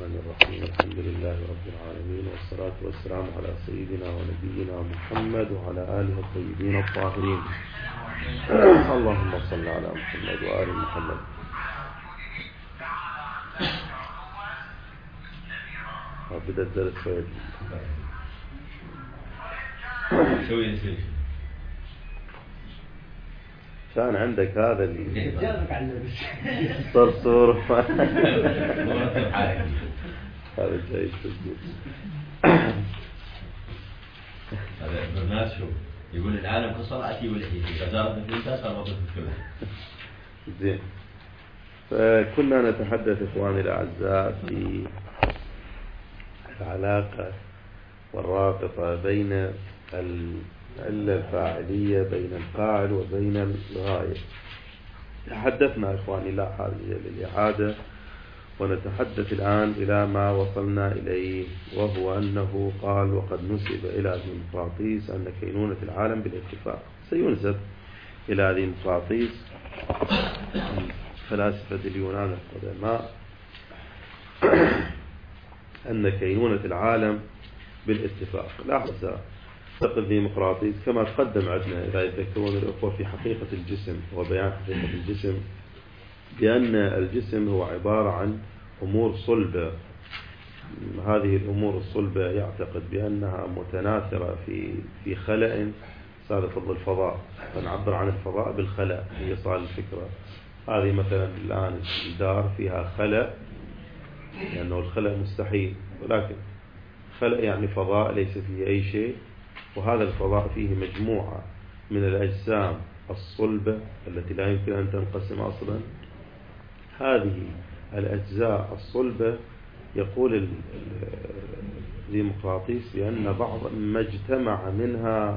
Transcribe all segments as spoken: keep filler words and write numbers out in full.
الرحمن الرحيم. الحمد لله رب العالمين، والصلاة والسلام على سيدنا ونبينا محمد وعلى آله الطيبين الطاهرين. اللهم صل على محمد وآل محمد. بدأ الدرس فيد كان عندك هذا اللي صرصور هذا جيد تسجيل. هذا الناس شو يقول العالم كصلعتي والحيتي فزارة الإنسان صار الكلام. زين، فكنا نتحدث إخواني الأعزاء في العلاقة والرابطة بين العلة الفاعلية، بين الفاعل وبين الغاية. تحدثنا إخواني لا حاجة للإعادة، ونتحدث الآن إلى ما وصلنا إليه، وهو أنه قال: وقد نسب إلى ديمقراطيس أن كينونة العالم بالاتفاق. سينسب إلى ديمقراطيس فلاسفة اليونان القدماء أن كينونة العالم بالاتفاق. لاحظ تقل ديمقراطيس كما تقدم عندنا إذا يذكرون الأخوة في حقيقة الجسم وبيان حقيقة الجسم، بأن الجسم هو عبارة عن أمور صلبة. هذه الأمور الصلبة يعتقد بأنها متناثرة في في خلأ صار ضد الفضاء، فنعبر عن الفضاء بالخلأ. هي صار الفكرة هذه مثلا الآن الدار فيها خلأ، لأنه الخلأ مستحيل، ولكن خلأ يعني فضاء ليس فيه أي شيء، وهذا الفضاء فيه مجموعة من الأجسام الصلبة التي لا يمكن أن تنقسم أصلا. هذه الأجزاء الصلبة يقول ديمقراطيس بأن بعض ما اجتمع منها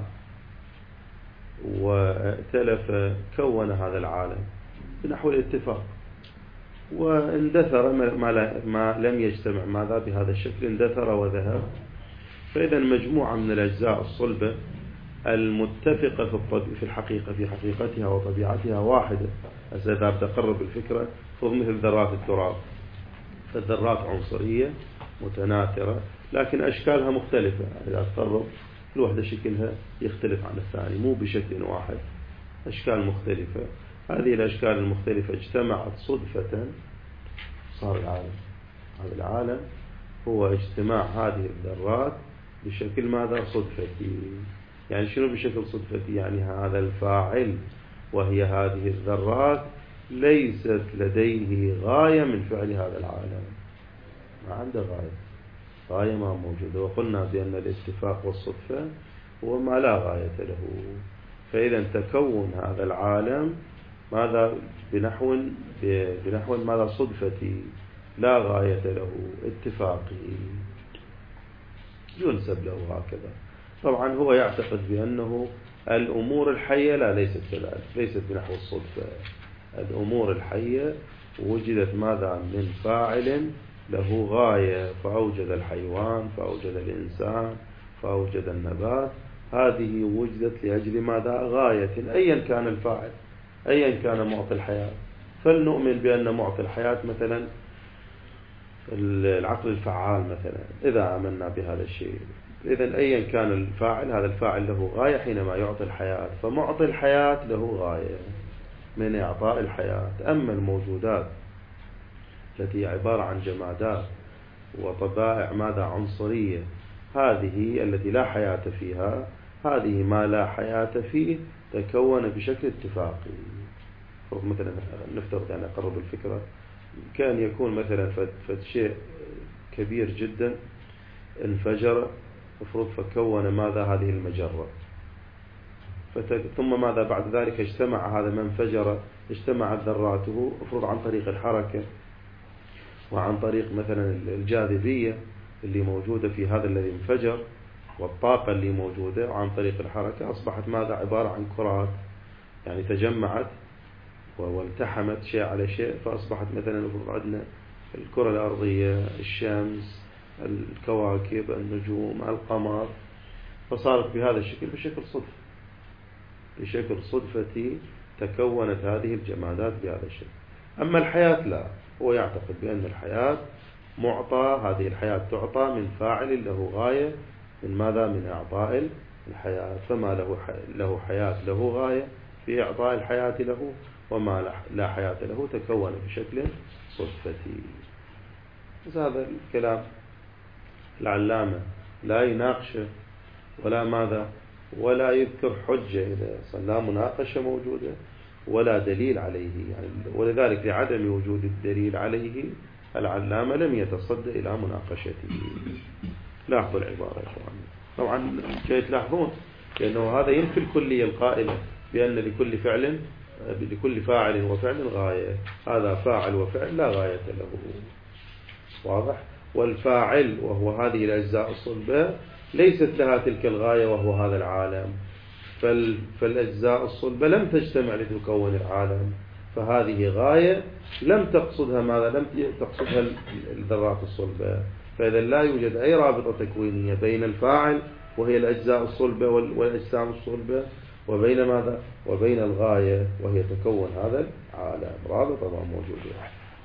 وائتلف كون هذا العالم بنحو الاتفاق، واندثر ما لم يجتمع ماذا بهذا الشكل اندثر وذهب. فإذا مجموعة من الأجزاء الصلبة المتفقة في الحقيقة في حقيقتها وطبيعتها واحدة. إذا بتقرب الفكرة خذ مثل ذرات التراب، فالذرات عنصرية متناثرة لكن أشكالها مختلفة. إذا تقرب الوحدة شكلها يختلف عن الثاني، مو بشكل واحد، أشكال مختلفة. هذه الأشكال المختلفة اجتمعت صدفة صار العالم. هذا العالم هو اجتماع هذه الذرات بشكل ماذا؟ صدفتي. يعني شنو بشكل صدفتي؟ يعني هذا الفاعل وهي هذه الذرات ليست لديه غاية من فعل هذا العالم، ما عنده غاية، غاية ما موجودة. وقلنا بأن الاتفاق والصدفة هو ما لا غاية له. فإذا تكون هذا العالم ماذا؟ بنحو بنحو ماذا؟ صدفتي لا غاية له، اتفاقي، ينسب له هكذا. طبعا هو يعتقد بأنه الأمور الحية لا ليست كذلك، ليست بنحو الصدفة. الأمور الحية وجدت ماذا؟ من فاعل له غاية، فأوجد الحيوان، فأوجد الإنسان، فأوجد النبات. هذه وجدت لأجل ماذا؟ غاية، أيا كان الفاعل، أيا كان معطي الحياة. فلنؤمن بأن معطي الحياة مثلا العقل الفعال مثلا، إذا آمنا بهذا الشيء، إذن أيا كان الفاعل، هذا الفاعل له غاية حينما يعطي الحياة، فمعطي الحياة له غاية من إعطاء الحياة. أما الموجودات التي عبارة عن جمادات وطبائع ماذا؟ عنصرية، هذه التي لا حياة فيها، هذه ما لا حياة فيه تكون بشكل اتفاقي. مثلا نفترض أن أقرب الفكرة، كان يكون مثلا فد شيء كبير جدا انفجر، مفروض فكون ماذا؟ هذه المجرة. ثم ماذا بعد ذلك؟ اجتمع هذا ما انفجر، اجتمعت ذراته مفروض عن طريق الحركة وعن طريق مثلا الجاذبية اللي موجودة في هذا الذي انفجر، والطاقة اللي موجودة، وعن طريق الحركة أصبحت ماذا؟ عبارة عن كرات، يعني تجمعت والتحمت شيء على شيء، فأصبحت مثلا مفروض عندنا الكرة الأرضية، الشمس، الكواكب، النجوم، القمر. فصارت بهذا الشكل بشكل صدفة، بشكل صدفتي تكونت هذه الجمادات بهذا الشكل. أما الحياة لا، هو يعتقد بأن الحياة معطى، هذه الحياة تعطى من فاعل له غاية، من ماذا؟ من إعطاء الحياة. فما له له حياة له غاية في إعطاء الحياة له، وما لا حياة له تكون بشكل صدفتي. بس هذا الكلام العلامة لا يناقشه ولا ماذا، ولا يذكر حجة إذا لا مناقشة موجودة ولا دليل عليه يعني. ولذلك لعدم وجود الدليل عليه العلامة لم يتصد إلى مناقشته. لاحظوا العبارة يا إخواني، طبعا كي تلاحظون لأنه هذا ينفي الكلية القائلة بأن لكل فعل لكل فاعل وفعل غاية. هذا فاعل وفعل لا غاية له، واضح؟ والفاعل وهو هذه الأجزاء الصلبة ليست لها تلك الغاية وهو هذا العالم. فالأجزاء الصلبة لم تجتمع لتكون العالم، فهذه غاية لم تقصدها ماذا؟ لم تقصدها الذرات الصلبة. فإذا لا يوجد أي رابطة تكوينية بين الفاعل وهي الأجزاء الصلبة والأجسام الصلبة وبين ماذا؟ وبين الغاية وهي تكون هذا العالم. رابطة ما موجودة.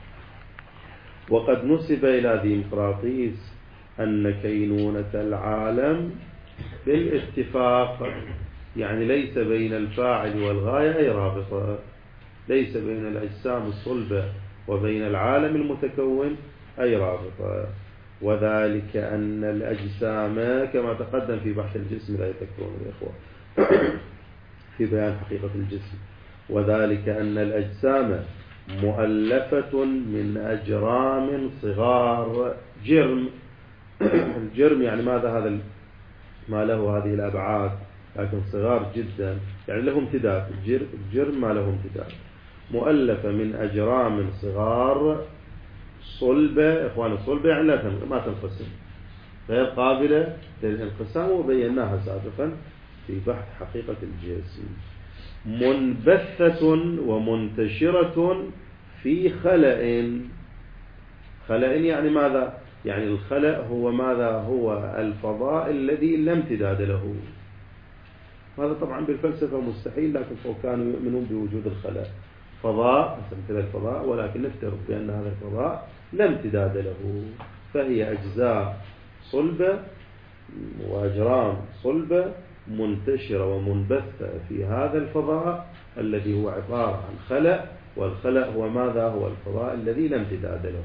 وقد نسب إلى ديمقراطيس أن كينونة العالم بالاتفاق، يعني ليس بين الفاعل والغاية أي رابطة، ليس بين الأجسام الصلبة وبين العالم المتكون أي رابطة. وذلك أن الأجسام كما تقدم في بحث الجسم لا يذكرون الإخوة في بيان حقيقة الجسم. وذلك أن الأجسام مؤلفة من أجرام صغار جرم. الجرم يعني ماذا؟ هذا ما له هذه الأبعاد لكن صغار جدا، يعني له امتداد. الجرم ما له امتداد. مؤلفة من أجرام صغار صلبة. إخوان الصلبة يعني لا ما تنقسم، غير قابلة للانقسام، وبيناها سابقا في بحث حقيقة الجسم. منبثة ومنتشرة في خلأ. خلأ يعني ماذا؟ يعني الخلأ هو ماذا؟ هو الفضاء الذي لا امتداد له. هذا طبعا بالفلسفة مستحيل، لكن كانوا يؤمنون بوجود الخلأ، فضاء مثل الفضاء، ولكن نفترض بأن هذا الفضاء لا امتداد له. فهي أجزاء صلبة وأجرام صلبة منتشرة ومنبثة في هذا الفضاء الذي هو عبارة عن خلأ، والخلأ هو ماذا؟ هو الفضاء الذي لا امتداد له.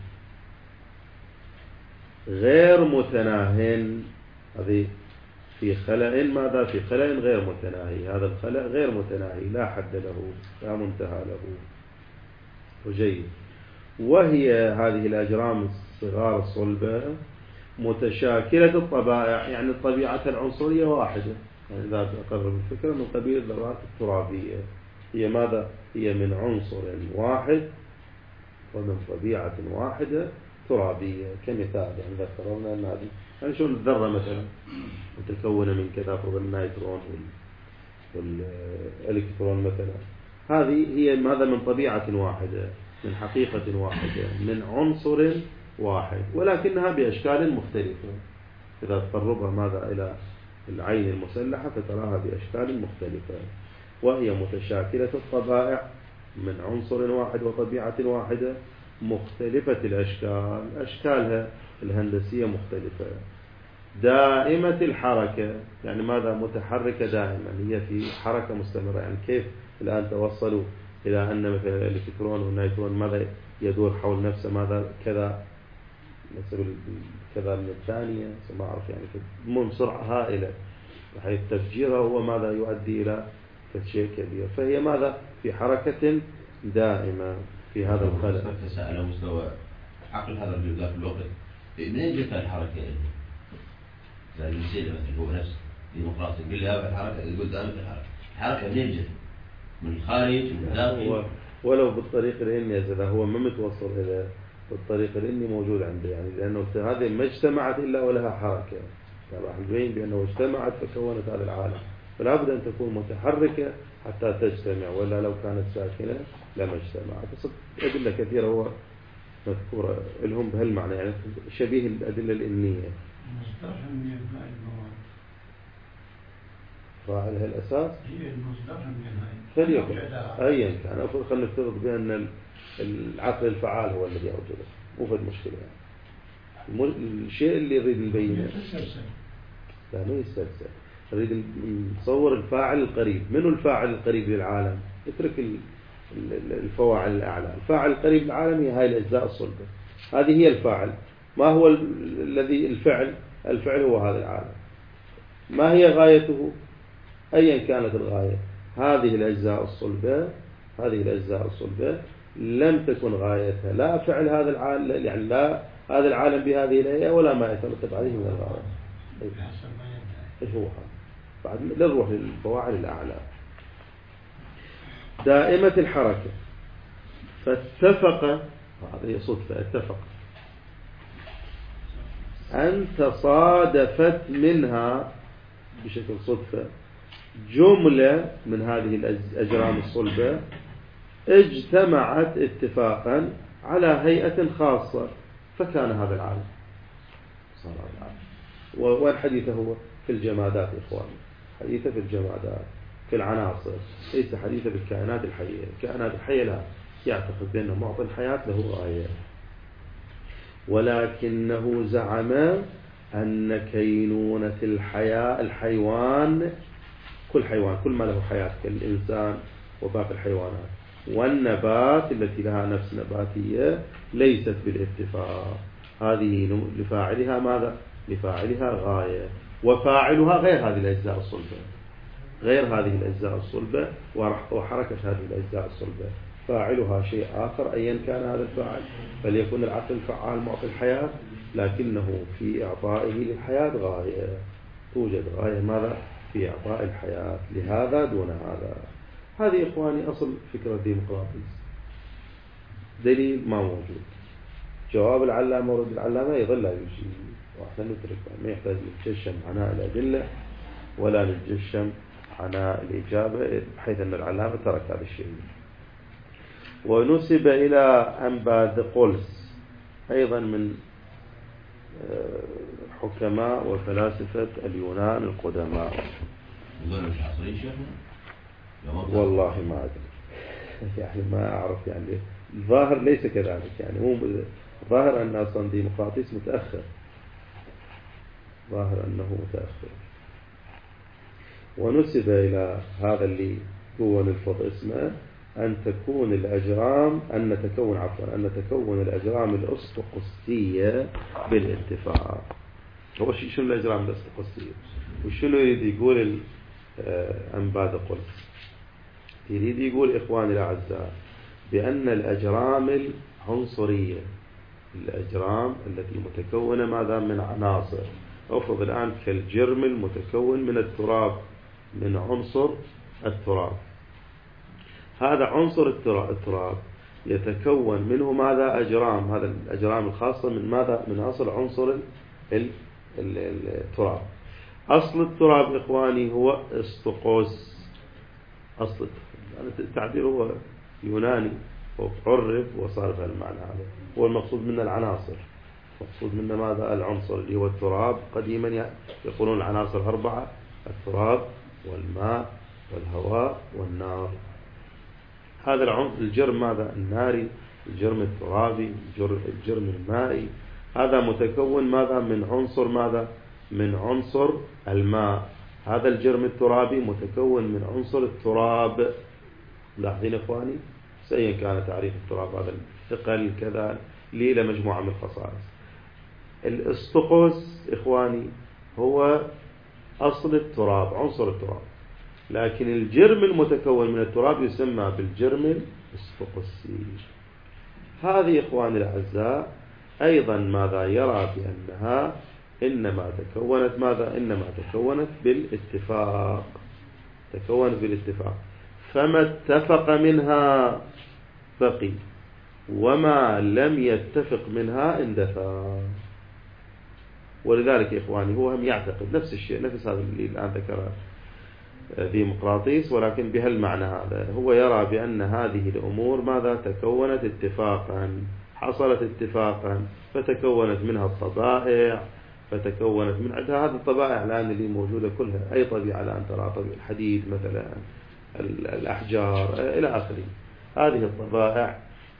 غير متناهٍ، هذه في خلأ ماذا؟ في خلأ غير متناهي. هذا الخلأ غير متناهي لا حد له لا منتهى له. وجيد. وهي هذه الأجرام الصغار الصلبة متشاكلة الطبائع، يعني الطبيعة العنصرية واحدة، يعني إذا أقرب الفكرة من قبيل الذرات الترابية. هي ماذا؟ هي من عنصر واحد ومن طبيعة واحدة ترابية. كمثال يعني إذا قررنا أن هذه يعني شو الذرة مثلا متكونة من كذا، فرض النيترون والإلكترون مثلا، هذه هي ماذا؟ من طبيعة واحدة، من حقيقة واحدة، من عنصر واحد، ولكنها بأشكال مختلفة. إذا تقربها ماذا إلى العين المسلحة فتراها بأشكال مختلفة. وهي متشاكلة الطبائع من عنصر واحد وطبيعة واحدة مختلفة الأشكال، أشكالها الهندسية مختلفة. دائمة الحركة، يعني ماذا؟ متحركة دائما، هي في حركة مستمرة. يعني كيف الآن توصلوا إلى أن مثلا الإلكترون والنيترون ماذا يدور حول نفسه ماذا كذا مثل كذا من الثانية، ما أعرف يعني من سرعة هائلة، بحيث تفجيرها هو ماذا يؤدي إلى شيء كبير. فهي ماذا؟ في حركة دائمة في هذا الخلق. على مستوى عقل هذا الرجل ذاك الوقت منين جت الحركة يعني؟ زي المسيرة مثلا هو نفسه ديمقراطي يقول لي هذا الحركة، يقول دائما الحركة الحركة منين جت؟ من الخارج من الداخل؟ ولو بالطريق الإني إذا هو ما متوصل إلى بالطريق الإني موجود عنده، يعني لأنه هذه ما اجتمعت إلا ولها حركة. راح نبين بأنه اجتمعت فكونت هذا العالم، فلا بد أن تكون متحركة حتى تجتمع، ولا لو كانت ساكنة لما اجتمعت. أدلة كثيرة هو مذكورة لهم بهالمعنى، يعني شبيه الأدلة الإنية. فاعلها الأساس هي المصدر منها فليكن أيا كان. أفضل خلينا نفترض بأن العقل الفعال هو الذي أوجده، مو في المشكلة يعني. الشيء اللي نريد نبينه لا ما يستلسل، نريد نصور الفاعل القريب. منو الفاعل القريب للعالم؟ اترك الفواعل الأعلى. الفاعل القريب للعالم هي هاي الأجزاء الصلبة، هذه هي الفاعل. ما هو الذي الفعل؟ الفعل هو هذا العالم. ما هي غايته؟ أيا كانت الغاية، هذه الأجزاء الصلبة هذه الأجزاء الصلبة لم تكن غايتها لا فعل هذا العالم، يعني لا هذا العالم بهذه الهيئة ولا ما يترتب عليه من الغاية. ايش هو هذا؟ بعد نروح للفواعل الأعلى. دائمة الحركة، فاتفق، هذه هي صدفة، اتفق أن تصادفت منها بشكل صدفة جملة من هذه الأجرام الصلبة اجتمعت اتفاقا على هيئة خاصة، فكان هذا العالم صار هذا العالم. والحديث هو في الجمادات يا إخواني، حديثة في الجمادات، في العناصر، ليس حديثة بالكائنات الحية. الكائنات الحية لا يعتقد بأن معطي الحياة له غاية، ولكنه زعم أن كينونة الحياة الحيوان، كل حيوان كل ما له حياة كالإنسان وباقي الحيوانات والنبات التي لها نفس نباتية ليست بالاتفاق. هذه لفاعلها ماذا؟ لفاعلها غاية، وفاعلها غير هذه الأجزاء الصلبة، غير هذه الأجزاء الصلبة وحركة هذه الأجزاء الصلبة. فاعلها شيء آخر أيا كان هذا الفاعل، فليكن العقل فعال معطي الحياة، لكنه في إعطائه للحياة غاية. توجد غاية ماذا؟ في إعطاء الحياة، لهذا دون هذا. هذه إخواني أصل فكرة ديمقراطيس. دليل ما موجود، جواب العلامة ورد العلامة يظل لا يجي، وإحنا نترك، ما يحتاج نتجشم عناء الأدلة ولا نتجشم عناء الإجابة، بحيث أن العلامة ترك هذا الشيء. ونسب إلى أمبادقولس أيضا من حكماء وفلاسفة اليونان القدماء. والله ما أدري، يعني ما أعرف، يعني الظاهر ليس كذلك، يعني هو ظاهر أن أصلا ديمقراطيس متأخر، ظاهر أنه متأخر. ونسب إلى هذا اللي هو نلفظ اسمه أن تكون الأجرام أن تكون عفوا أن تكون الأجرام الأسطقسية بالاتفاق. هو شنو الأجرام الأسطقسية؟ وشنو يريد يقول أمبادقولس؟ يريد يقول إخواني الأعزاء بأن الأجرام العنصرية، الأجرام التي متكونة ماذا؟ من عناصر. أفرض الآن كالجرم المتكون من التراب، من عنصر التراب، هذا عنصر التراب يتكون منه ماذا؟ أجرام. هذا الأجرام الخاصة من ماذا؟ من أصل عنصر التراب. أصل التراب إخواني هو اسطقوس. أصل التعبير هو يوناني وعرف وصار بهالمعنى هذا. هو المقصود من العناصر، مقصود من ماذا؟ العنصر اللي هو التراب. قديما يقولون العناصر أربعة: التراب والماء والهواء والنار. هذا العنصر الجرم ماذا؟ الناري، الجرم الترابي، الجرم المائي. هذا متكون ماذا؟ من عنصر ماذا؟ من عنصر الماء. هذا الجرم الترابي متكون من عنصر التراب. لاحظين إخواني، سأيا كان تعريف التراب، هذا الثقل كذا ليه لمجموعة من الخصائص. الاسطقس إخواني هو أصل التراب، عنصر التراب، لكن الجرم المتكون من التراب يسمى بالجرم الاسطقسي. هذه إخواني الأعزاء أيضا ماذا؟ يرى بأنها إنما تكونت ماذا؟ إنما تكونت بالاتفاق، تكونت بالاتفاق. فما اتفق منها بقي، وما لم يتفق منها اندثر. ولذلك إخواني هو هم يعتقد نفس الشيء، نفس هذا اللي الآن ذكره ديمقراطيس، ولكن بهالمعنى هذا. هو يرى بأن هذه الأمور ماذا؟ تكونت اتفاقا، حصلت اتفاقا، فتكونت منها الطبائع، فتكونت من عندها هذه الطبائع الآن اللي موجودة كلها. أي طبيعة الآن ترى، طبيعة الحديد مثلا، الأحجار إلى آخره. هذه الطبائع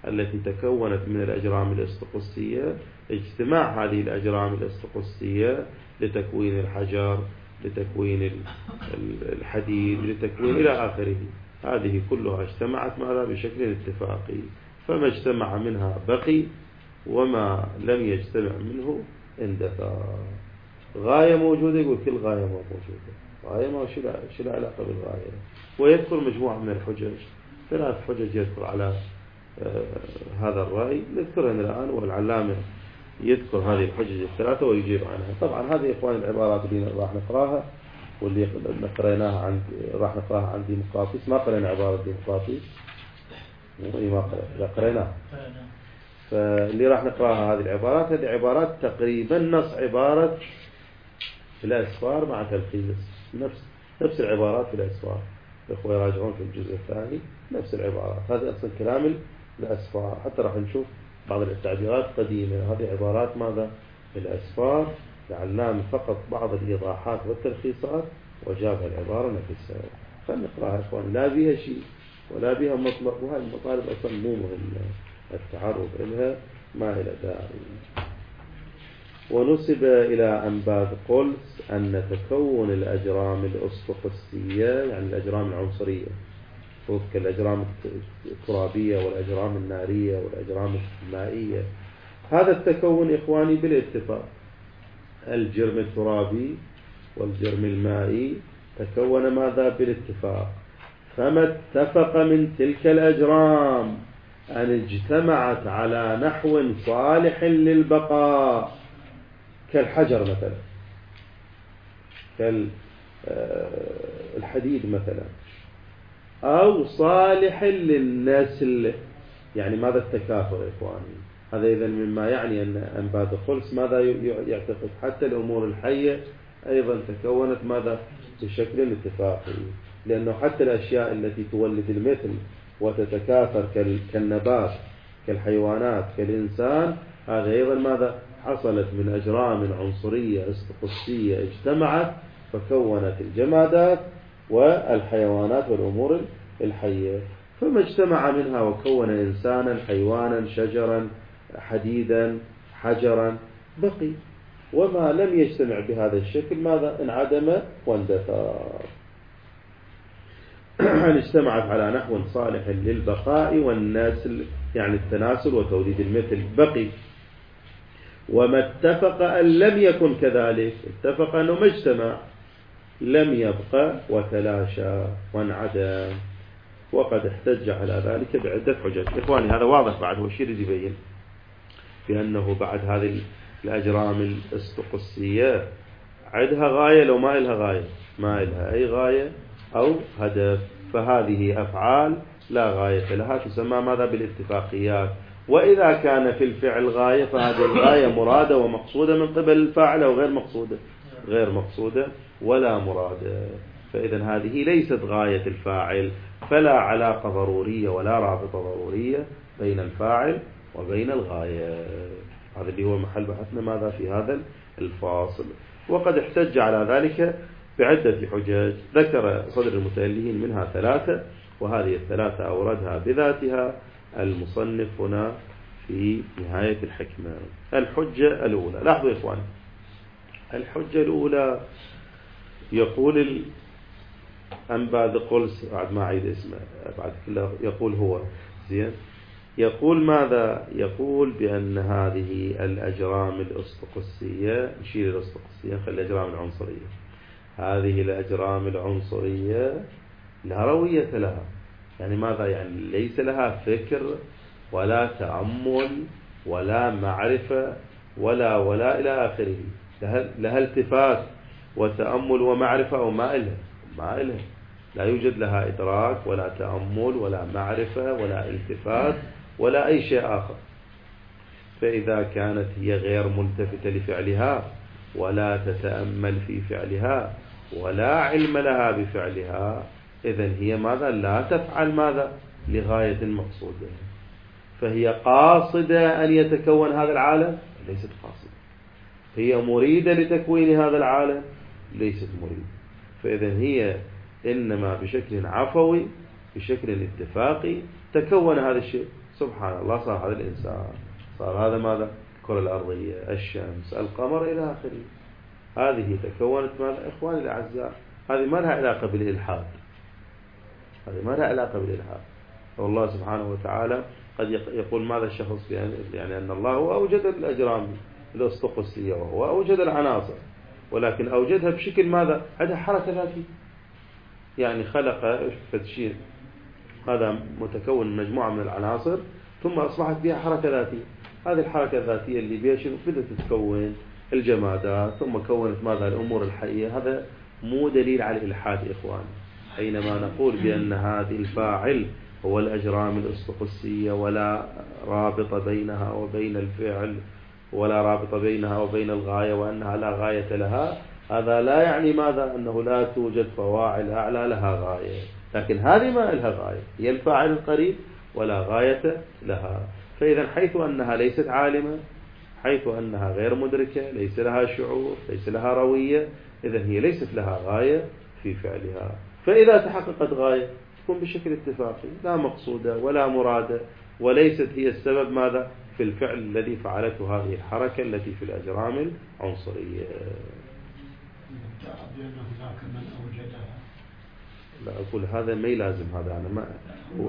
التي تكونت من الأجرام الاستقصية، اجتماع هذه الأجرام الاستقصية لتكوين الحجر، لتكوين الحديد، لتكوين إلى آخره. هذه كلها اجتمعت ماذا بشكل اتفاقي، فما اجتمع منها بقي، وما لم يجتمع منه اندثر. غاية موجودة، يقول كل غاية ما موجودة. غاية ما شو لا علاقة بالغاية. ويذكر مجموعة من الحجج، ثلاث حجج يذكر على آه هذا الرأي، نذكرها الآن، والعلامة يذكر هذه الحجج الثلاثة ويجيب عنها. طبعا هذه إخوان العبارات اللي راح نقراها واللي قريناها عند راح نقراها عند ديمقراطيس. ما قرينا عبارة ديمقراطيس، ما قرينا قريناها. فاللي راح نقراها هذه العبارات، هذه عبارات تقريبا نص عبارة في الأسفار مع تلخيص، نفس نفس العبارات في الأسفار. الأخوة يراجعون في الجزء الثاني نفس العبارات. هذا أصلا كلام الأسفار، حتى راح نشوف بعض التعبيرات قديمة. هذه عبارات ماذا في الأسفار، لعلام فقط بعض الإيضاحات والتلخيصات وجابها العبارة نفسها. فلنقراها إخوان، لا بها شيء ولا بها مطلب، وهذه المطالب أصلا مو مهمة التعرض لها، ما إلى داعي. ونسب إلى أنباذ قلس أن تكون الأجرام الأسطقسية، يعني الأجرام العنصرية، كالأجرام الترابية والأجرام النارية والأجرام المائية، هذا التكون إخواني بالاتفاق. الجرم الترابي والجرم المائي تكون ماذا بالاتفاق. فما اتفق من تلك الأجرام أن اجتمعت على نحو صالح للبقاء، كالحجر مثلا، كالحديد مثلا، أو صالح للنسل، يعني ماذا التكاثر إخواني. هذا إذن مما يعني أن أنباذ قلس ماذا يعتقد، حتى الأمور الحية أيضا تكونت ماذا بشكل اتفاقي، لأنه حتى الأشياء التي تولد المثل وتتكاثر كالنبات كالحيوانات كالإنسان، هذا أيضا ماذا حصلت من أجرام عنصرية استقصية اجتمعت فكونت الجمادات والحيوانات والأمور الحية. فما اجتمع منها وكون إنسانا، حيوانا، شجرا، حديدا، حجرا، بقي. وما لم يجتمع بهذا الشكل ماذا انعدم واندثر. أن اجتمعت على نحو صالح للبقاء والنسل، يعني التناسل وتوليد المثل، بقي. وما اتفق أن لم يكن كذلك، اتفق أنه ما اجتمع، لم يبقى وتلاشى وانعدم. وقد احتج على ذلك بعدة حجج. إخواني هذا واضح بعد، هو الشيء يبين بأنه بعد هذه الأجرام الاستقصية عندها غاية، لو ما إلها غاية، ما إلها أي غاية أو هدف، فهذه أفعال لا غاية لها، تسمى ماذا بالاتفاقيات. وإذا كان في الفعل غاية، فهذه الغاية مرادة ومقصودة من قبل الفاعل أو غير مقصودة، غير مقصودة ولا مرادة. فإذا هذه ليست غاية الفاعل، فلا علاقة ضرورية ولا رابطة ضرورية بين الفاعل وبين الغاية. هذا اللي هو محل بحثنا ماذا في هذا الفاصل. وقد احتج على ذلك بعدة حجج، ذكر صدر المتألهين منها ثلاثة، وهذه الثلاثة أوردها بذاتها المصنف هنا في نهاية الحكمة. الحجة الأولى، لاحظوا يا إخوان، الحجة الأولى يقول أنباذ قلس، بعد ما أعيد اسمه بعد كله، يقول هو زين، يقول ماذا؟ يقول بأن هذه الأجرام الأسطقسية، نشيل الأسطقسية خلي الأجرام العنصرية، هذه الأجرام العنصرية لا روية لها. يعني ماذا؟ يعني ليس لها فكر ولا تأمل ولا معرفة ولا ولا إلى آخره. لها التفات وتأمل ومعرفة أو ما إلها؟ ما إلها، لا يوجد لها إدراك ولا تأمل ولا معرفة ولا التفات ولا أي شيء آخر. فإذا كانت هي غير ملتفتة لفعلها ولا تتأمل في فعلها ولا علم لها بفعلها، إذن هي ماذا؟ لا تفعل ماذا؟ لغاية مقصودة. فهي قاصدة أن يتكون هذا العالم؟ ليست قاصدة. هي مريدة لتكوين هذا العالم؟ ليست مريدة. فإذن هي إنما بشكل عفوي بشكل اتفاقي تكون هذا الشيء، سبحان الله صار هذا الإنسان، صار هذا ماذا؟ الكرة الأرضية، الشمس، القمر إلى آخره. هذه تكونت ماذا إخواني الأعزاء؟ هذه ما لها علاقة بالإلحاد، هذه ما لها علاقة بالإلحاد. والله سبحانه وتعالى قد يقول ماذا الشخص يعني أن الله هو أوجد الأجرام الأسطقسية وهو أوجد العناصر، ولكن أوجدها بشكل ماذا؟ عندها حركة ذاتية، يعني خلق شيء هذا متكون من مجموعة من العناصر ثم أصبحت بها حركة ذاتية. هذه الحركة الذاتية اللي بها شنو؟ بدأت تتكون الجمادات ثم كونت ماذا؟ الأمور الحية. هذا مو دليل على الإلحاد إخواني. حينما نقول بأن هذه الفاعل هو الأجرام الأسطقسية ولا رابط بينها وبين الفعل ولا رابط بينها وبين الغاية وأنها لا غاية لها، هذا لا يعني ماذا؟ أنه لا توجد فواعل أعلى لها غاية، لكن هذه ما لها غاية، هي الفاعل القريب ولا غاية لها. فإذا حيث أنها ليست عالمة، حيث أنها غير مدركة، ليس لها شعور، ليس لها روية، إذا هي ليست لها غاية في فعلها. فإذا تحققت غاية تكون بشكل اتفاقي لا مقصودة ولا مرادة، وليست هي السبب ماذا؟ في الفعل الذي فعلته هذه الحركة التي في الأجرام العنصرية. لا أقول هذا ما يلازم، هذا أنا ما هو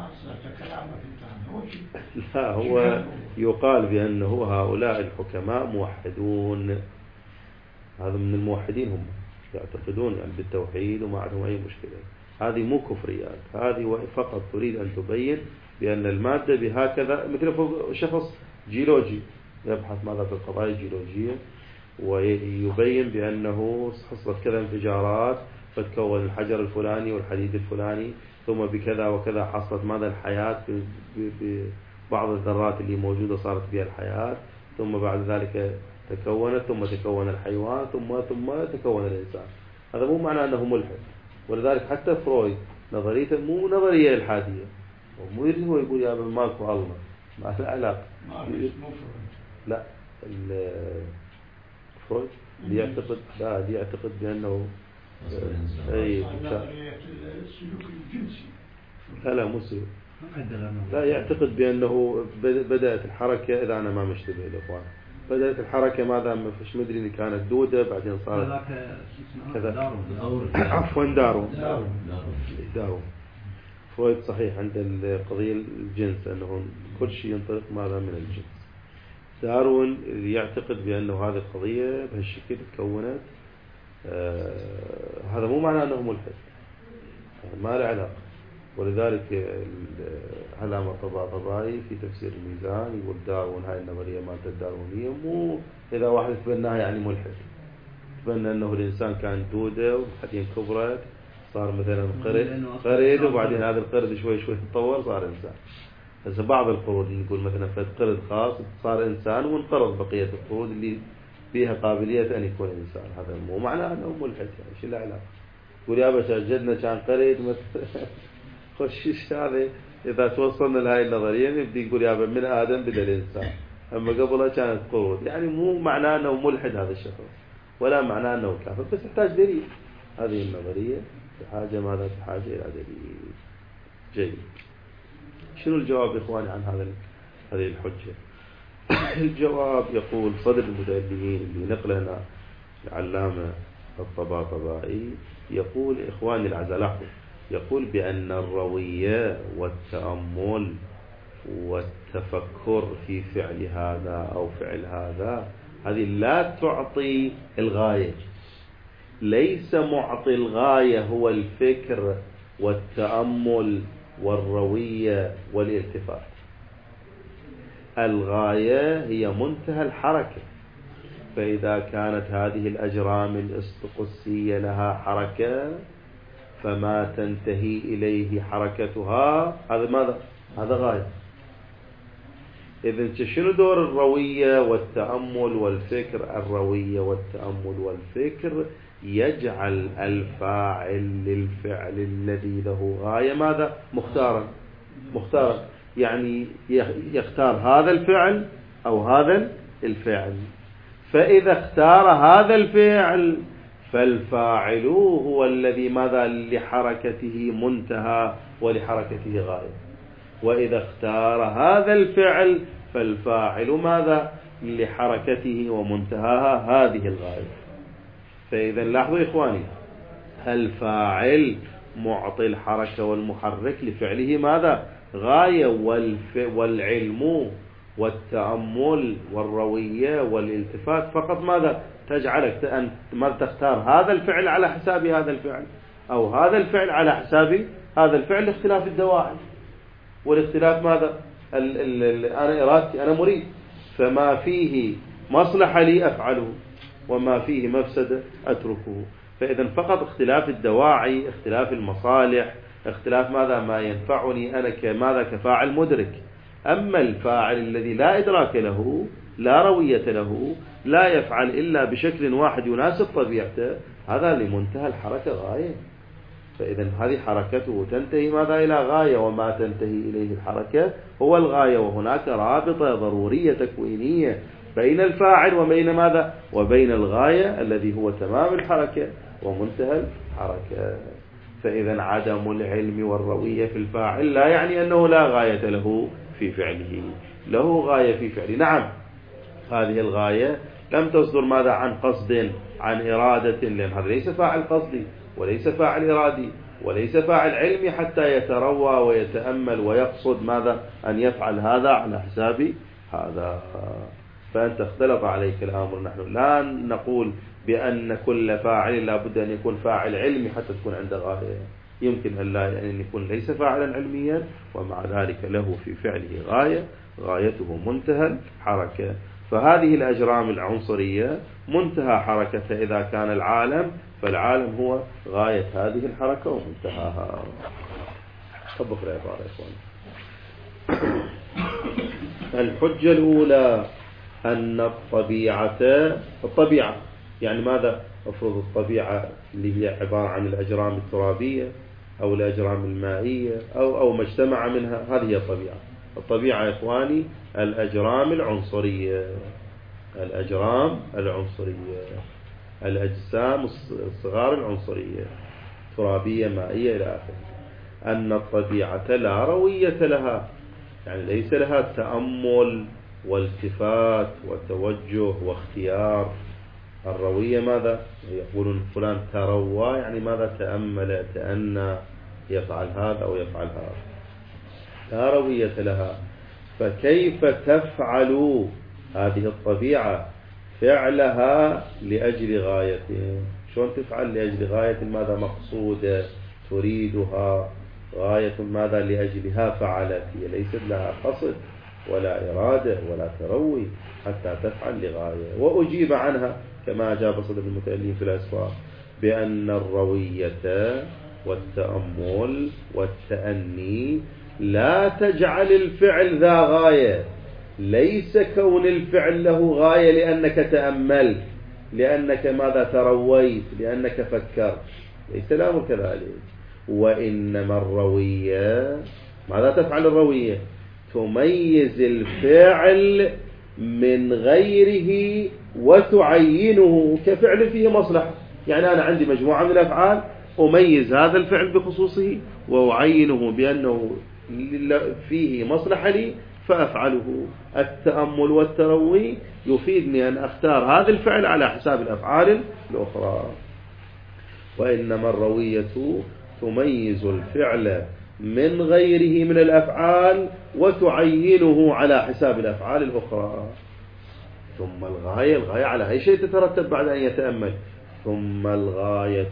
لا هو يقال بأنه هؤلاء الحكماء موحدون، هذا من الموحدين، هم يعتقدون يعني بالتوحيد وما عندهم أي مشكلة. هذه مو كفريات، هذه فقط تريد أن تبين بأن المادة بهكذا، مثل شخص جيولوجي يبحث ماذا في القضايا الجيولوجية ويبين بأنه حصلت كذا انفجارات فتكون الحجر الفلاني والحديد الفلاني، ثم بكذا وكذا حصلت ماذا؟ الحياة ببعض الذرات اللي موجودة صارت بها الحياة، ثم بعد ذلك تكونت، ثم تكون الحيوان، ثم ثم تكون الإنسان. هذا مو معناه أنه ملحد. ولذلك حتى فرويد نظريته مو نظرية إلحادية، ومو هو يقول يا ابن مالك الله، ما له علاقة. لا فرويد يعتقد لا يعتقد بأنه أي السلوك الجنسي. لا لا مو سلوك، لا يعتقد بأنه بدأت الحركة، إذا أنا ما مشتبه الإخوان، بدأت الحركة ماذا؟ ما فيش مدري إن كانت دودة بعدين صارت كذا. عفوا دارون دارون فرويد صحيح عند القضية الجنس أنه كل شيء ينطلق ماذا؟ من الجنس. دارون يعتقد بأنه هذه القضية بهالشكل تكونت. آه هذا مو معناه أنه ملحد، ما له علاقة. ولذلك علامة طباطبائي في تفسير الميزان يقول دارون هاي النظرية مالت الدارونية مو إذا واحد تبناها يعني ملحد، تبنى أنه الإنسان كان دودة وبعدين كبرت صار مثلا قرد قرد وبعدين هذا القرد شوي شوي تطور صار إنسان. هسه بعض القرود يقول مثلا فد قرد خاص صار إنسان وانقرض بقية القرود اللي فيها قابلية أن يكون إنسان. هذا مو معناه أنه ملحد، يعني شو له علاقة؟ يقول يا باشا جدنا كان قرد مثلا خشيش. هذا إذا توصلنا لهاي النظرية نبدي يقول يا باشا من آدم بدأ الإنسان، أما قبلها كانت قرود. يعني مو معناه أنه ملحد هذا الشخص ولا معناه أنه كافر، بس يحتاج دليل. هذه النظرية بحاجة ماذا؟ بحاجة إلى دليل. جيد. شنو الجواب إخواني عن هذا هذه الحجة؟ الجواب يقول صدر المدللين اللي نقلنا العلامة الطباطبائي يقول إخواني الأعزاء، يقول بأن الروية والتأمل والتفكر في فعل هذا أو فعل هذا هذه لا تعطي الغاية. ليس معطي الغاية هو الفكر والتأمل والروية والالتفات. الغاية هي منتهى الحركة. فإذا كانت هذه الأجرام الأسطقسية لها حركة فما تنتهي إليه حركتها هذا ماذا؟ هذا غاية. إذن شنو دور الروية والتأمل والفكر؟ الروية والتأمل والفكر يجعل الفاعل للفعل الذي له غاية ماذا؟ مختارا. مختارا يعني يختار هذا الفعل أو هذا الفعل. فإذا اختار هذا الفعل فالفاعل هو الذي ماذا؟ لحركته منتهى ولحركته غاية. وإذا اختار هذا الفعل فالفاعل ماذا؟ لحركته ومنتهاها هذه الغاية. فإذا لاحظوا إخواني، الفاعل معطي الحركة والمحرك لفعله ماذا؟ غاية، والعلم والتأمل والروية والالتفات فقط ماذا؟ تجعلك أن تختار هذا الفعل على حساب هذا الفعل، أو هذا الفعل على حساب هذا الفعل لاختلاف الدواعي والاختلاف ماذا؟ ال ال ال أنا إرادتي، أنا مريد، فما فيه مصلحة لي أفعله وما فيه مفسدة أتركه. فإذا فقط اختلاف الدواعي، اختلاف المصالح، اختلاف ماذا ما ينفعني أنا كماذا كفاعل مدرك. أما الفاعل الذي لا إدراك له، لا روية له، لا يفعل إلا بشكل واحد يناسب طبيعته، هذا لمنتهى الحركة غاية. فإذا هذه حركته تنتهي ماذا؟ إلى غاية، وما تنتهي إليه الحركة هو الغاية. وهناك رابطة ضرورية تكوينية بين الفاعل وبين ماذا؟ وبين الغاية الذي هو تمام الحركة ومنتهى الحركة. فإذا عدم العلم والروية في الفاعل لا يعني أنه لا غاية له في فعله، له غاية في فعله. نعم، هذه الغاية لم تصدر ماذا؟ عن قصد، عن إرادة، لأن هذا ليس فاعل قصدي وليس فاعل إرادي وليس فاعل علمي حتى يتروى ويتأمل ويقصد ماذا؟ أن يفعل هذا على حساب هذا. فأنت اختلط عليك الأمر. نحن لا نقول بأن كل فاعل لا بد أن يكون فاعل علمي حتى تكون عنده غاية. يمكن أن لا أن يكون ليس فاعلا علميا ومع ذلك له في فعله غاية، غايته منتهى الحركة. فهذه الأجرام العنصرية منتهى حركتها إذا كان العالم، فالعالم هو غاية هذه الحركة ومنتهاها. طبق العبارة يا إخوان. الحجة الأولى أن الطبيعة، الطبيعة يعني ماذا؟ أفرض الطبيعة اللي هي عبارة عن الأجرام الترابية أو الأجرام المائية أو أو ما اجتمع منها، هذه هي الطبيعة. الطبيعة يا إخواني الأجرام العنصرية، الأجرام العنصرية، الأجسام الصغار العنصرية، ترابية مائية إلى آخره. أن الطبيعة لا روية لها، يعني ليس لها تأمل والتفات وتوجه واختيار. الروية ماذا؟ يقولون فلان تروى، يعني ماذا؟ تأمل، تأنى، يفعل هذا أو يفعل هذا. لا روية لها. فكيف تفعل هذه الطبيعة فعلها لأجل غاية؟ شلون تفعل لأجل غاية ماذا؟ مقصودة تريدها، غاية ماذا لأجلها فعلت؟ هي ليست لها قصد ولا إرادة ولا تروي حتى تفعل لغاية. وأجيب عنها كما أجاب صدر المتألين في الأسفار بأن الروية والتأمل والتأني لا تجعل الفعل ذا غاية. ليس كون الفعل له غاية لأنك تأملت، لأنك ماذا؟ ترويت، لأنك فكرت، ليس الأمر كذلك. وإنما الروية ماذا تفعل؟ الروية تميز الفعل من غيره وتعينه كفعل فيه مصلحة. يعني أنا عندي مجموعة من الأفعال أميز هذا الفعل بخصوصه وأعينه بأنه فيه مصلحة لي فأفعله. التأمل والتروي يفيدني أن أختار هذا الفعل على حساب الأفعال الأخرى. وإنما الروية تميز الفعل من غيره من الأفعال وتعينه على حساب الأفعال الأخرى. ثم الغاية، الغاية على أي شيء تترتب بعد أن يتأمل؟ ثم الغاية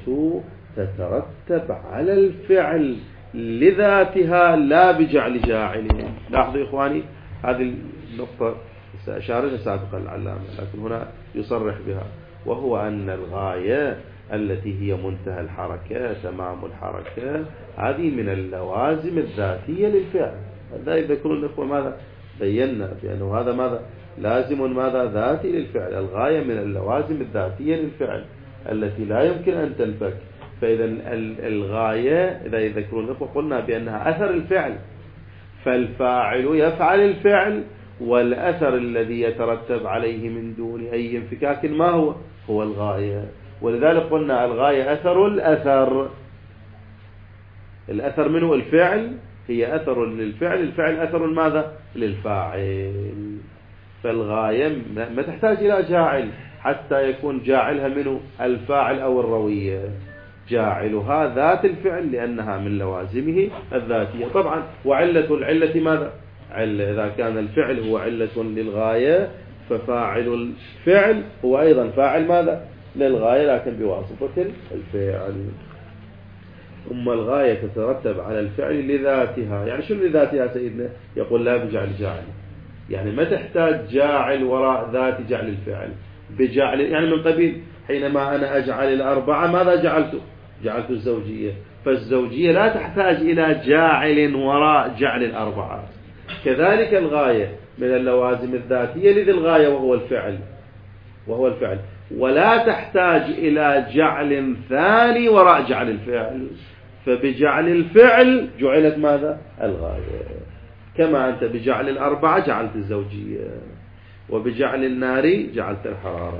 تترتب على الفعل لذاتها لا بجعل جاعله. لاحظوا يا إخواني هذه النقطة سأشارها سابقا العلامة، لكن هنا يصرح بها، وهو أن الغاية التي هي منتهى الحركة، تمام الحركة، هذه من اللوازم الذاتية للفعل. هذا يذكرون الأخوة ماذا بينا بأنه هذا ماذا؟ لازم ماذا؟ ذاتي للفعل. الغاية من اللوازم الذاتية للفعل التي لا يمكن أن تنفك. فإذا الغاية إذا يذكرون الأخوة قلنا بأنها أثر الفعل، فالفاعل يفعل الفعل والأثر الذي يترتب عليه من دون أي انفكاك ما هو؟ هو الغاية. ولذلك قلنا الغاية أثر الأثر. الأثر منه الفعل هي أثر للفعل، الفعل أثر ماذا؟ للفاعل. فالغاية ما تحتاج إلى جاعل حتى يكون جاعلها منه الفاعل أو الروية، جاعلها ذات الفعل لأنها من لوازمه الذاتية. طبعا وعلة العلة ماذا؟ علة. إذا كان الفعل هو علة للغاية ففاعل الفعل هو أيضا فاعل ماذا؟ للغاية لكن بواسطة الفعل. ثم الغاية تترتب على الفعل لذاتها. يعني شو لذاتها سيدنا؟ يقول لا بجعل جاعل، يعني ما تحتاج جاعل وراء ذات جعل الفعل بجعل، يعني من قبيل حينما أنا أجعل الأربعة ماذا جعلته؟ جعلت الزوجية، فالزوجية لا تحتاج إلى جاعل وراء جعل الأربعة. كذلك الغاية من اللوازم الذاتية لذي الغاية وهو الفعل، وهو الفعل، ولا تحتاج إلى جعل ثاني وراء جعل الفعل، فبجعل الفعل جعلت ماذا؟ الغاية. كما أنت بجعل الأربعة جعلت الزوجية، وبجعل النار جعلت الحرارة،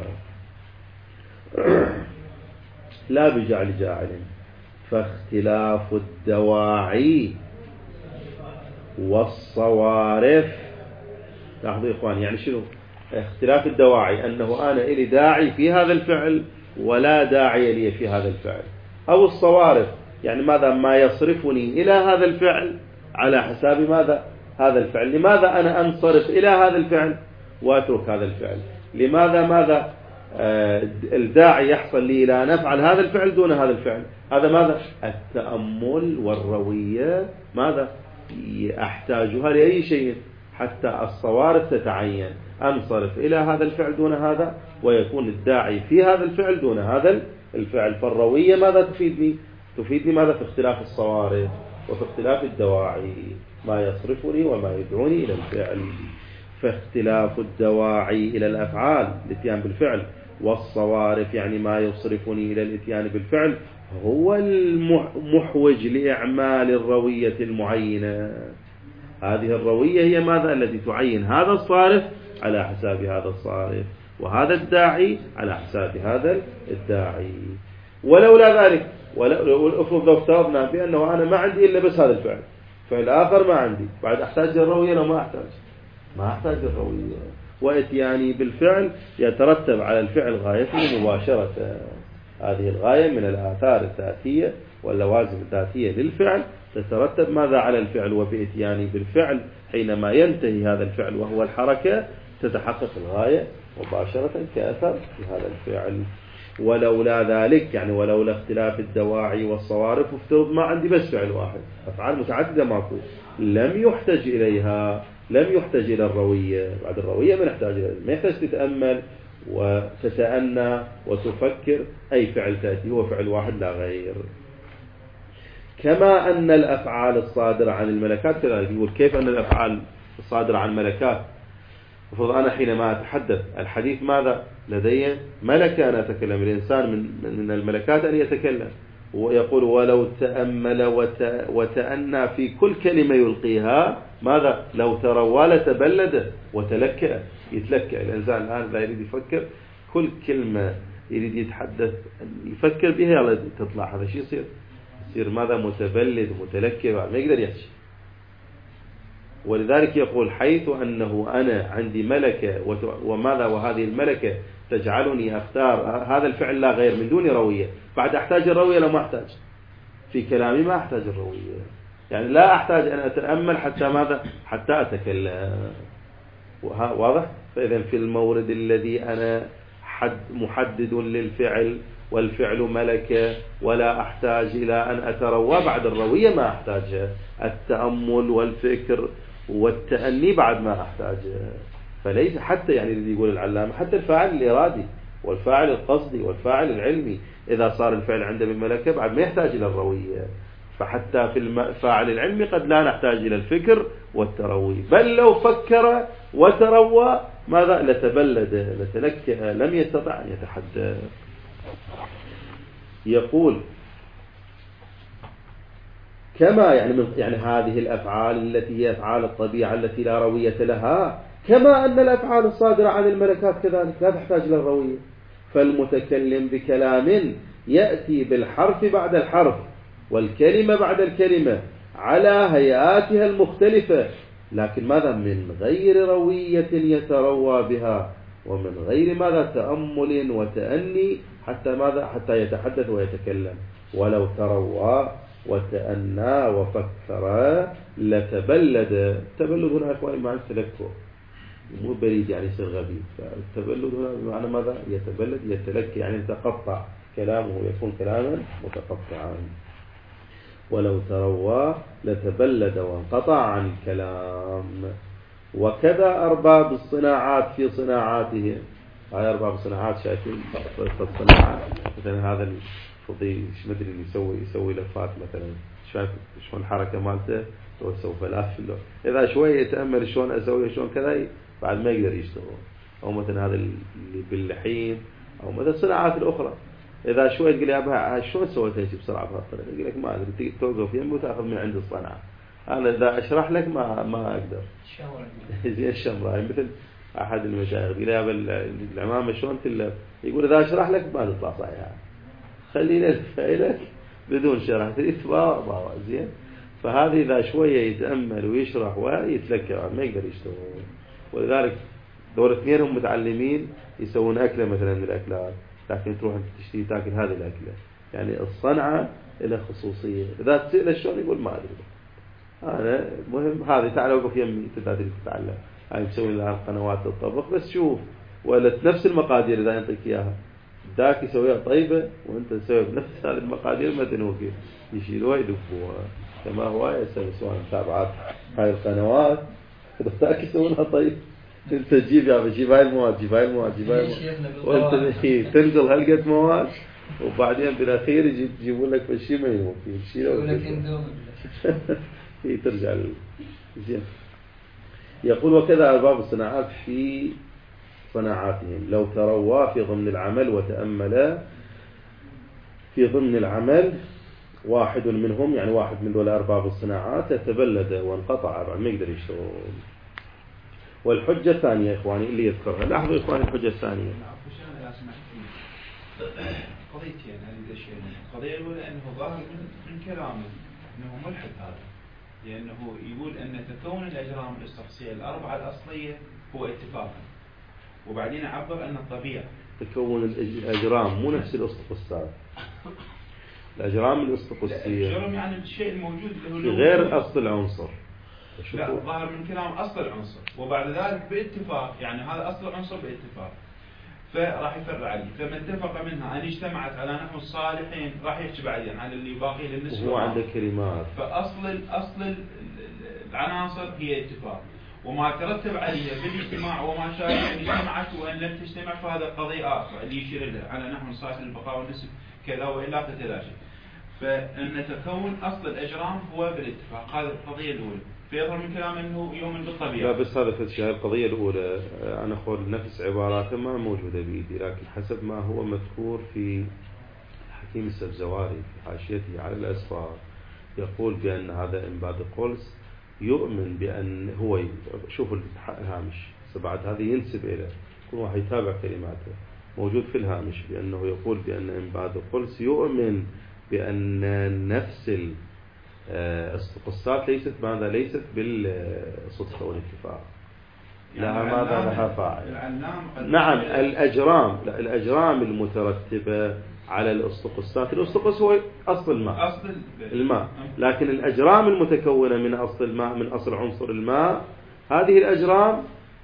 لا بجعل جاعل. فاختلاف الدواعي والصوارف، لاحظوا يا إخوان يعني شنو اختلاف الدواعي؟ أنه أنا إلي داعي في هذا الفعل ولا داعي لي في هذا الفعل. أو الصوارف يعني ماذا؟ ما يصرفني إلى هذا الفعل على حساب ماذا؟ هذا الفعل. لماذا أنا أنصرف إلى هذا الفعل وأترك هذا الفعل؟ لماذا ماذا آه الداعي يحصل لي إلى أن أفعل هذا الفعل دون هذا الفعل؟ هذا ماذا؟ التأمل والروية ماذا؟ أحتاجها لأي شيء حتى الصوارف تتعين، أنصرف إلى هذا الفعل دون هذا، ويكون الداعي في هذا الفعل دون هذا الفعل. فالروية ماذا تفيدني؟ تفيدني ماذا؟ في اختلاف الصوارف وفي اختلاف الدواعي، ما يصرفني وما يدعوني إلى الفعل. فاختلاف الدواعي إلى الأفعال الاتيان بالفعل، والصوارف يعني ما يصرفني إلى الاتيان بالفعل، هو المحوج لإعمال الروية المعينة. هذه الروية هي ماذا؟ التي تعين هذا الصارف على حساب هذا الصارف، وهذا الداعي على حساب هذا الداعي. ولولا ذلك، ولو افترضنا بأنه أنا ما عندي إلا بس هذا الفعل، فعل آخر ما عندي، بعد أحتاج الروية لو ما أحتاج ما أحتاج الروية. وإتياني بالفعل يترتب على الفعل غايته مباشرة. هذه الغاية من الآثار الذاتية واللوازم الذاتية للفعل تترتب ماذا؟ على الفعل. وبإتياني بالفعل حينما ينتهي هذا الفعل وهو الحركة تتحقق الغاية مباشرة كأثر في هذا الفعل. ولولا ذلك يعني ولولا اختلاف الدواعي والصوارف، افترض ما عندي بس فعل واحد، أفعال متعددة ماكو، لم يحتج إليها، لم يحتج إلى الروية. بعد الروية ما نحتاج إليها، ما يحتاج تتأمل وتتأنى وتفكر، أي فعل تأتي هو فعل واحد لا غير. كما أن الأفعال الصادرة عن الملكات كذلك. يقول كيف أن الأفعال الصادرة عن الملكات؟ المفروض أنا حينما أتحدث الحديث ماذا؟ لدي ملكة أنا أتكلم، الإنسان من من الملكات أن يتكلم. ويقول ولو تأمل وتأنى في كل كلمة يلقيها ماذا؟ لو تروى لتبلد وتلكأ، يتلكأ الإنسان الآن لا يريد يفكر، كل كلمة يريد يتحدث يفكر بها يلا تطلع، هذا شيء يصير يصير ماذا؟ متبلد ومتلكئ، ما يقدر يحكي. ولذلك يقول حيث أنه أنا عندي ملكة وماذا؟ وهذه الملكة تجعلني أختار هذا الفعل لا غير من دون روية. بعد أحتاج الروية لو ما أحتاج في كلامي، ما أحتاج الروية، يعني لا أحتاج أن أتأمل حتى ماذا؟ حتى أتكلم. واضح؟ فإذا في المورد الذي أنا حد محدد للفعل والفعل ملكة ولا أحتاج إلى أن أتروى، بعد الروية ما أحتاجها، التأمل والفكر والتأني بعد ما أحتاجها. فليس حتى يعني الذي يقول العلامة حتى الفاعل الإرادي والفاعل القصدي والفاعل العلمي إذا صار الفعل عنده بالملكة بعد ما يحتاج إلى الروية. فحتى في الفاعل العلمي قد لا نحتاج إلى الفكر والتروي، بل لو فكر وتروى ماذا؟ لتبلد لتلكأ، لم يستطع أن يتحدث. يقول كما يعني من يعني هذه الأفعال التي هي أفعال الطبيعة التي لا روية لها، كما أن الأفعال الصادرة عن الملكات كذلك لا تحتاج إلى الروية. فالمتكلم بكلام يأتي بالحرف بعد الحرف والكلمة بعد الكلمة على هيئاتها المختلفة، لكن ماذا؟ من غير روية يتروى بها، ومن غير ماذا؟ تأمل وتأني، حتى ماذا؟ حتى يتحدث ويتكلم. ولو تروى وتأنى وفكر لتبلد. التبلد هنا أخواني معنى التلكؤ، مو بريد يعني يصير غبي. فالتبلد هنا بمعنى ماذا؟ يتبلد، يتلكي يعني يتقطع كلامه، يكون كلاما متقطعا. ولو تروى لتبلد وانقطع عن الكلام. وكذا أرباب الصناعات في صناعاتهم. هاي أرباب الصناعات شايفين الصناعة، مثلا هذا الفضي ايش مدري اللي يسوي يسوي لفات مثلا، شايف شلون الحركة مالته، هو يسوي فلافل. إذا شوي يتأمل شلون أسوي شلون كذا بعد ما يقدر يشتغل. أو مثلا هذا اللي باللحين، أو مثلا الصناعات الأخرى، إذا شوي تقول يا أبا شلون سويت هيك بسرعة بهالطريقة، يقول لك ما أدري، توقف يمي وتأخذ من عند الصنعة. أنا إذا أشرح لك ما ما أقدر. زين الشمرة مثل أحد المشايخ يقول يا أبا العمامة شلون تلف، يقول إذا أشرح لك ما تطلع صحيحة، خلينا نفعلك بدون شرح تتباوع باوع. زين. فهذه إذا شوية يتأمل ويشرح ويتذكر ما يقدر يشتغل. ولذلك دول اثنين هم متعلمين يسوون أكلة مثلا من الأكلات، لكن تروح تشتري تاكل هذه الأكلة. يعني الصنعة لها خصوصية. إذا تسأله شلون يقول ما أدري. أنا مهم هذه تعال وقف يمي تدري تتعلم. هاي تسوي لها قنوات الطبخ بس شوف، ولا نفس المقادير إذا ينطيك إياها، ذاك يسويها طيبة وأنت تسوي بنفس هذه المقادير ما تنوقف، يشيلوها يدفوها كما هو يسوي سواء متابعات هاي القنوات. ذاك يسوونها طيب، انت تجيب يا جيب هاي المواد جيب هاي المواد جيب هاي المواد، وانت تنزل هلقة مواد وبعدين بالاخير يجيبون لك بالشيء ما ينوفي يشيله هي ترجع زين. يقول وكذا أرباب الصناعات في صناعاتهم. لو تروى في ضمن العمل وتأمل في ضمن العمل واحد منهم، يعني واحد من دول أرباب الصناعات، تبلد وانقطع ما يقدر يشتغل. والحجة الثانية يا إخواني اللي يذكرها، لاحظوا يا إخواني الحجة الثانية قضيتين هذه الأشياء. القضية الأولى أنه ظاهر من, من كلامه أنه ملحد هذا، لأنه يقول أن تكون الأجرام الشخصية الأربعة الأصلية هو اتفاقا، وبعدين عبر أن الطبيعة تكون الأجرام مو نفس الأسطقسات. الأجرام الأسطقسية الجرم يعني الشيء الموجود في غير أصل العنصر. لا ظاهر من كلام أصل العنصر، وبعد ذلك باتفاق، يعني هذا أصل العنصر باتفاق، فراح يفرع عليه. فما اتفق منها أن اجتمعت على نحو الصالحين راح يحكي بعدين على اللي باقي للنسبة. هو عنده كلمات. فأصل أصل العناصر هي اتفاق، وما ترتب عليها بالاجتماع وما شابه أن اجتمعت وأن لم تجتمع فهذا قضية آخر اللي يشير لها على نحو الصالح البقاء والنسب كذا وإلا تتلاشى. فأن تكون أصل الأجرام هو بالاتفاق، هذه القضية الأولى. فيظهر من كلام أنه يؤمن بالطبيعة. لا بس هذا في الشيء القضية الأولى أنا أقول نفس عباراته ما موجودة بيدي، لكن حسب ما هو مذكور في حكيم السبزواري في حاشيته على الأسفار يقول بأن هذا إنباد قلس يؤمن بأن هو شوفوا الهامش بعد هذه ينسب إليه، كل واحد يتابع كلماته موجود في الهامش بأنه يقول بأن إنباد قلس يؤمن بأن نفس الأسطقسات ليست ماذا ليست بالصدفة والاتفاق، لها يعني ماذا لها فاعل. نعم الأجرام، لا الأجرام المترتبة على الأسطقسات، الأسطقس هو أصل الماء، أصل الماء، لكن الأجرام المتكونة من أصل الماء من أصل عنصر الماء هذه الأجرام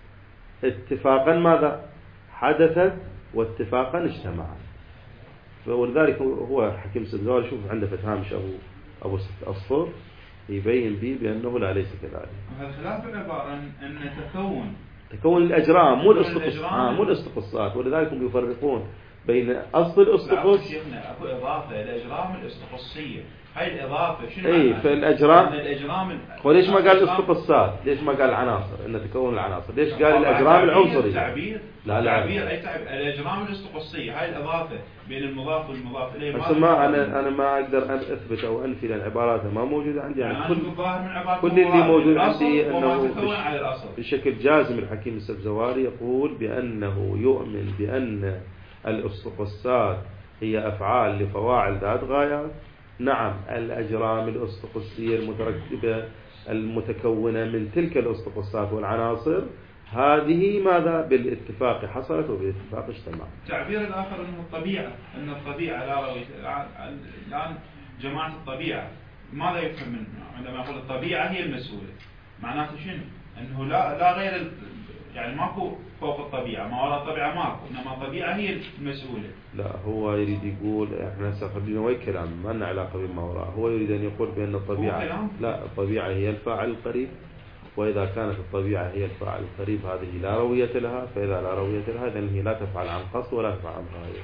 اتفاقا ماذا حدثت واتفاقا اجتمعت. ولذلك هو حكيم السبزواري شوف عنده فتهامش أبو أبو ست أسطر يبين به بأنه لا ليس كذلك. هذا خلاف العبارة أن تكون تكون الأجرام مو الأسطقس آه مو الأسطقسات، ولذلك هم يفرقون بين أصل الأسطقس. شيخنا أكو إضافة الأجرام الأسطقسية، هاي الإضافة شنو أي فالأجرام الأجرام وليش ما قال الأسطقسات؟ ليش ما قال العناصر إن تكون العناصر؟ ليش قال الأجرام العنصرية؟ تعبير لا لا تعبير أي تعبير الأجرام الأسطقسية، هاي الإضافة بين المضاف والمضاف إليه. بس ما أنا أنا ما أقدر أن أثبت أو أنفي لأن عباراتها ما موجودة عندي، يعني كل كل اللي موجود عندي أنه بشكل جازم الحكيم السبزواري يقول بأنه يؤمن بأن الأسطقسات هي أفعال لفواعل ذات غايات، نعم الأجرام الأسطقسية المتركبة المتكونة من تلك الأسطقسات والعناصر هذه ماذا بالاتفاق حصلت وبالاتفاق اجتمعت. التعبير الآخر أنه الطبيعة، أن الطبيعة لا روية. الآن جماعة الطبيعة ماذا يفهم منه عندما يقول الطبيعة هي المسؤولة؟ معناته شنو؟ أنه لا لا غير ال... يعني ماكو فوق الطبيعة، ما وراء الطبيعة ماكو، إنما الطبيعة هي المسؤولة. لا هو يريد يقول احنا سأخذنا وين كلام ما لنا علاقة بما وراء. هو يريد أن يقول بأن الطبيعة لا الطبيعة هي الفاعل القريب، وإذا كانت الطبيعة هي الفاعل القريب هذه لا روية لها، فإذا لا روية لها إذن هي لا تفعل عن قصد ولا تفعل عن غاية.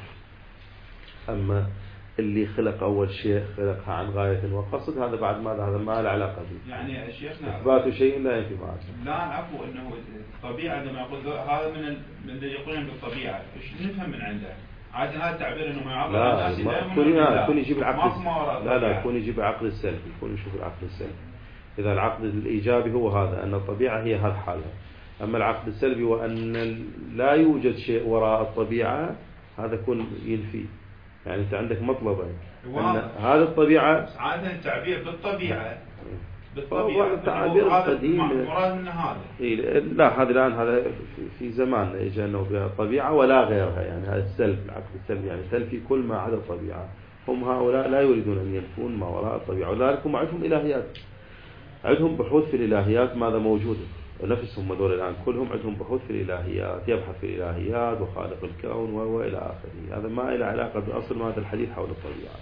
أما اللي خلق أول شيء خلقها عن غاية وقصد هذا بعد ماذا هذا ما له علاقة به. يعني شيخنا إثبات شيء لا ينفي معه. لا عفوا أنه الطبيعة عندما يقول هذا من ال... من اللي يقولون بالطبيعة إيش نفهم من عنده؟ عادة هذا التعبير أنه ما يعبر عن الناس لا كون كون يجيب العقد لا لا كون يجيب العقد السلبي كون يشوف العقد السلبي. إذا العقد الإيجابي هو هذا أن الطبيعة هي هذا حالها، أما العقد السلبي وأن لا يوجد شيء وراء الطبيعة هذا يكون ينفي. يعني أنت عندك مطلبين أن هذا الطبيعة عادة التعبير بالطبيعة بالطبيعة التعبير القديم مراد من هذا إيه لا هذا الآن هذا في زماننا إجا أنه بها الطبيعة ولا غيرها. يعني هذا السلب العقد السلبي يعني سلفي كل ما عدا الطبيعة. هم هؤلاء لا يريدون أن ينفون ما وراء الطبيعة، وذلك هم عندهم إلهيات، عندهم بحوث في الإلهيات ماذا موجودة نفسهم هذول الآن كلهم عندهم بحوث في الإلهيات، يبحث في الإلهيات وخالق الكون وإلى آخره. هذا ما له علاقة بأصل ما هذا الحديث حول الطبيعة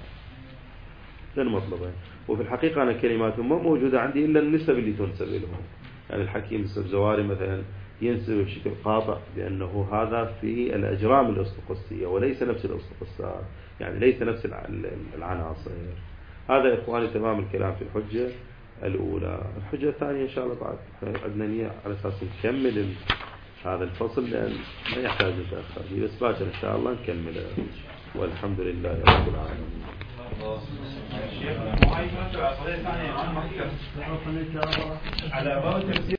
لن مطلبه. وفي الحقيقة أنا كلماتهم ما موجودة عندي إلا النسب اللي تنسب لهم. يعني الحكيم السبزواري مثلا ينسب بشكل قاطع بأنه هذا في الأجرام الأسطقسية وليس نفس الأسطقسات، يعني ليس نفس العناصر. هذا إخواني تمام الكلام في الحجة الأولى. الحجة الثانية إن شاء الله بعد عندنا نية على أساس نكمل هذا الفصل لأن ما يحتاج نتأخر فيه، بس باكر إن شاء الله نكمله والحمد لله رب العالمين. شيخ ما هي قضية ثانية على باب